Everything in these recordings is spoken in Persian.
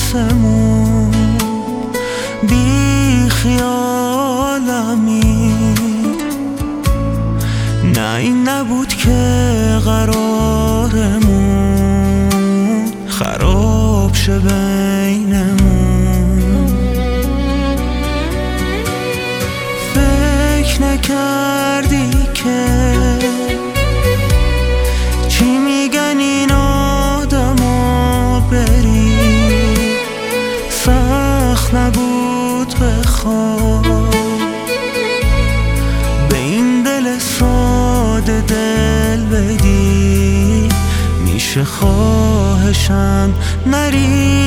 آسمون بی خیالمی، نه این نبود که قرارمون خراب شه بینمون. فکر نکردی که چی میگن این آدما، بری سخت نبود بخواب به این دل ساده دل بدی. میشه خواهشم نری،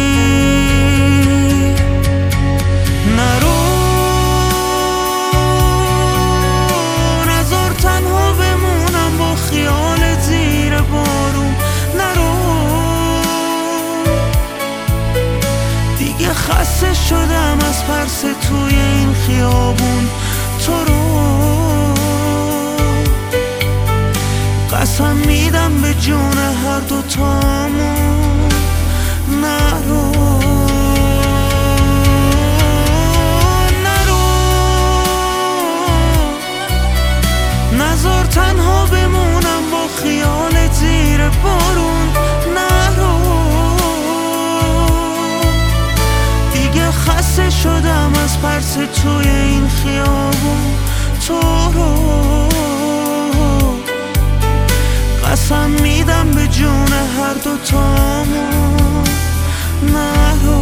نرو، نذار تنها بمونم با خیال زیر بارون. نرو دیگه، خسته شدم از پرس توی این خیابون. تو رو قسم میدم به جون هر دوتامون، نرو، نرو، نذار تنها بمونم با خیال زیر بارون. نرو دیگه، خسته شدم از پرس توی این خیابون. تو رو قسم میدم به جون هر دوتامون، نرو.